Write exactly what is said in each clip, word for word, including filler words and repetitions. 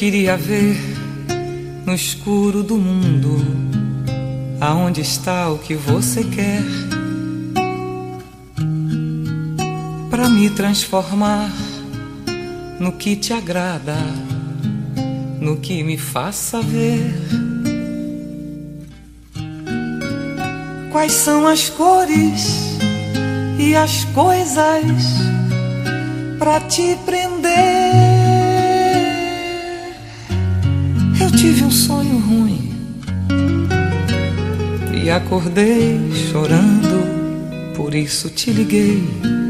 queria ver no escuro do mundo aonde está o que você quer, pra me transformar no que te agrada, no que me faça ver. Quais são as cores e as coisas pra te prender? Eu tive um sonho ruim e acordei chorando, por isso te liguei.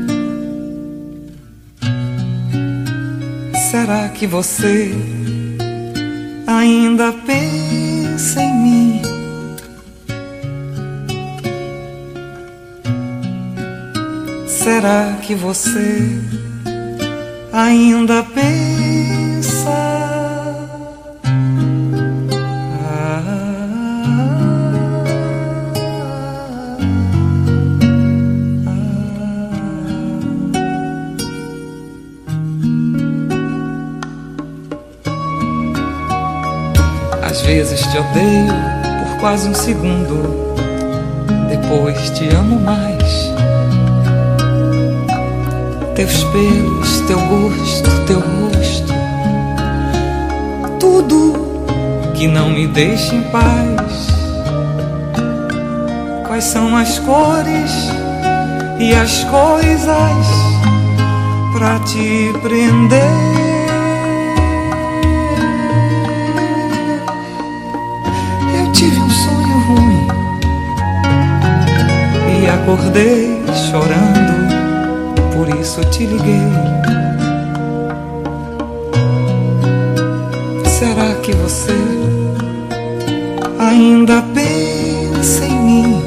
Será que você ainda pensa em mim? Será que você ainda pensa? Às vezes te odeio por quase um segundo, depois te amo mais. Teus pelos, teu gosto, teu rosto, tudo que não me deixa em paz. Quais são as cores e as coisas pra te prender? Tive um sonho ruim e acordei chorando, por isso te liguei. Será que você ainda pensa em mim?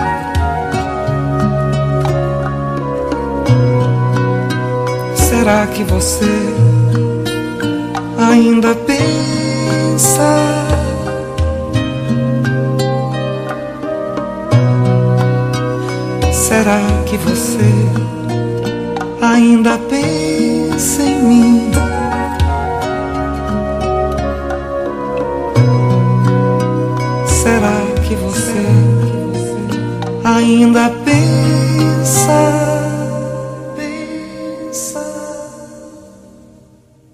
Será que você ainda pensa? Será que você ainda pensa em mim? Será que você ainda pensa? Pensa?